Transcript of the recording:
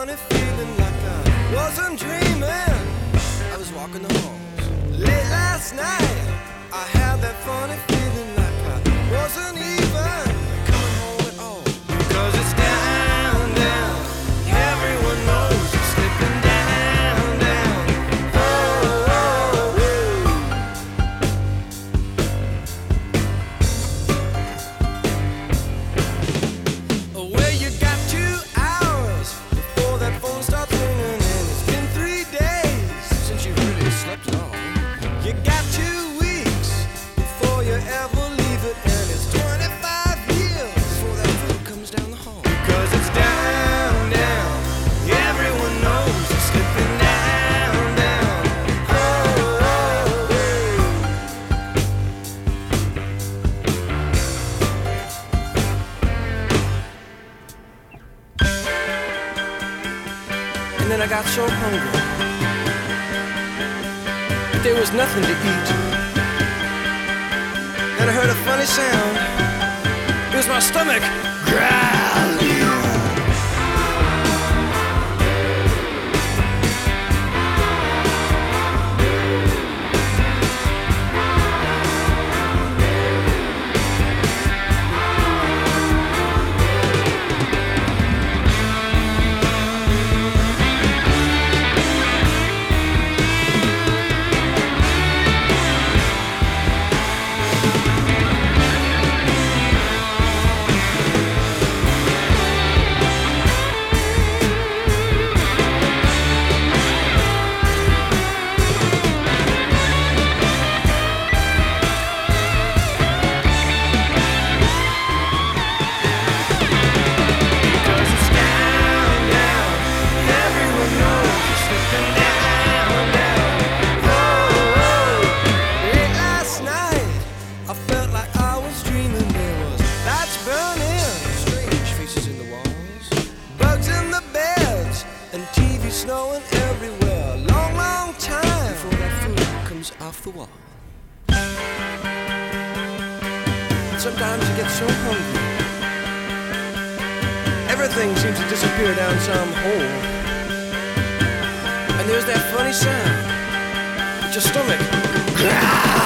funny feeling like I wasn't dreaming. I was walking the halls late last night. I had that funny feeling like I wasn't even coming home at all. Because it's down, down, everyone knows it's slipping down, down. Oh, oh, oh. Well, you got 2 hours before that phone starts ringing, and it's been 3 days since you really slept at all. You got 2 weeks before you ever leave it, and it's 25 years before that food comes down the hall. Because it's down, down, everyone knows it's slipping down, down. Oh, oh, oh. And then I got so hungry, but there was nothing to eat. Then I heard a funny sound. It was my stomach growling. Snowing everywhere, long, long time before that food comes off the wall. And sometimes you get so hungry, everything seems to disappear down some hole. And there's that funny sound, with your stomach